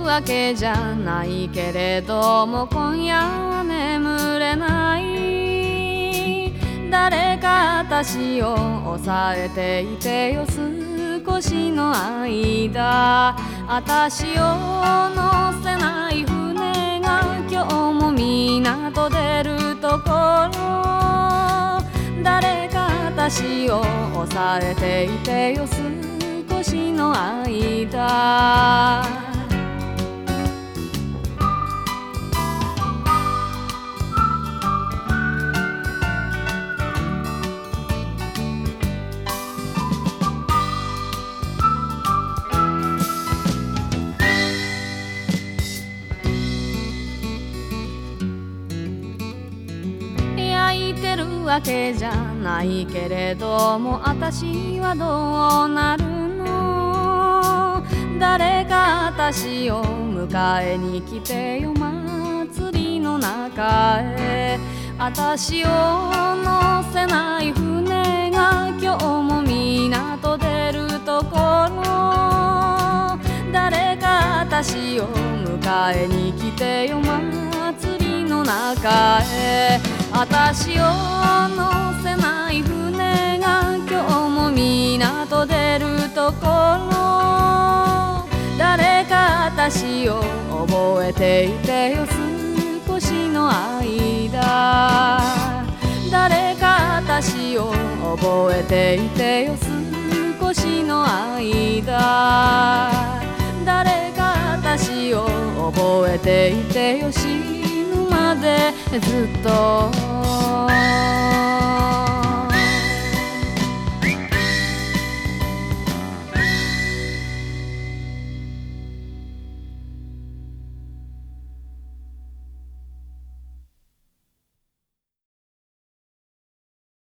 わけじゃないけれども今夜は眠れない。誰か私を抑えていてよ少しの間。私を乗せない船が今日も港出るところ。誰か私を抑えていてよ少しの間。焼いてるわけじゃないけれども私はどうなるの。誰か私を迎えに来てよ祭りの中へ。私を乗せない船が今日も港出るところ。誰か私を迎えに来てよ祭りの中へ。私を乗せない船が今日も港出るところ。誰か私を覚えていてよ少しの間。誰か私を覚えていてよ少しの間。誰か私を覚えていてよ死ぬまでずっと